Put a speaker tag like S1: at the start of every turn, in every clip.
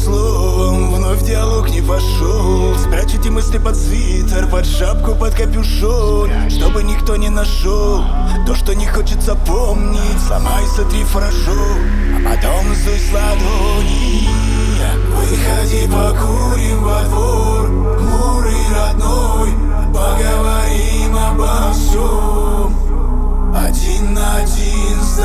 S1: словом вновь в диалог не вошел. Спрячь эти мысли под свитер, под шапку, под капюшон, чтобы никто не нашел то, что не хочется помнить. Сломай, сотри хорошо, а потом сдуй с ладони. Выходи, покурим во двор, хмурый родной, поговорим обо всем. Один на один с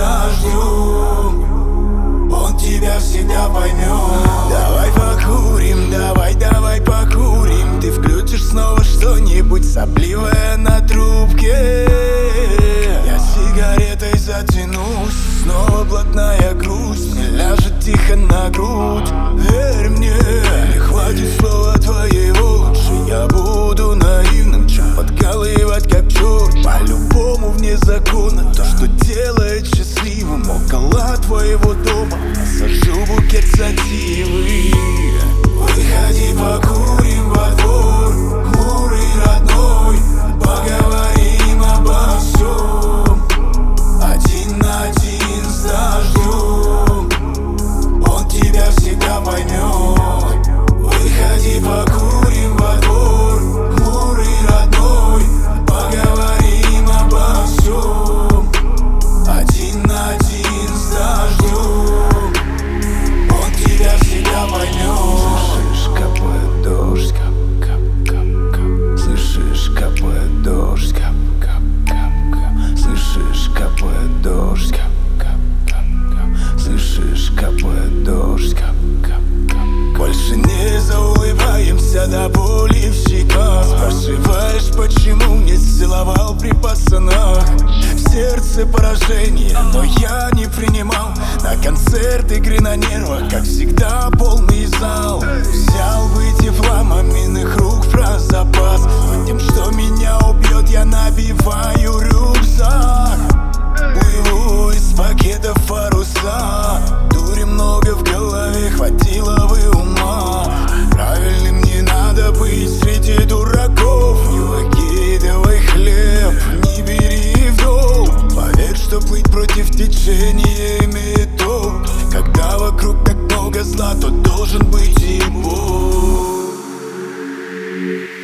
S1: дождем, он тебя всегда поймет. Давай покурим, давай покурим. Ты включишь снова что-нибудь сопливое на трубке. Я сигаретой затянусь, снова блатная грусть мне ляжет тихо на грудь. Верь мне, не хватит слова твоего, лучше я буду наивным, чем подкалывать как черт. По-любому вне закона то, что делает счастливым около твоего дома. Сажу букет сативы. Выходи, покурим во двор, хмурый родной, поговорим обо всем. Один на один с дождем, он тебя всегда поймет. Выходи, покурим во двор, хмурый родной, поговорим обо всем. Один на один с дождем, он тебя всегда поймет. Слышишь, капает дождь, кап-кап-кап-кап. Слышишь, капает дождь, кап-кап-кап-кап. Слышишь, капает дождь, кап-кап-кап-кап. Слышишь, капает дождь, кап-кап-кап. Больше не заулыбаемся до боли в щеках. Спрашиваешь, почему не целовал при пацанах. В сердце поражение, но я не принимал. На концерт игры на нервах, как всегда, полный зал. Взял бы тепла маминых рук про запас. Но тем, что меня убьет, я набиваю рюкзак. Плыву из пакетов паруса. Дури много в голове, хватило бы ума. Правильным не надо быть среди дураков. Не выкидывай хлеб, не бери в долг. Поверь, что плыть против течения имеет толк. Когда вокруг так много зла, то должен быть и Бог.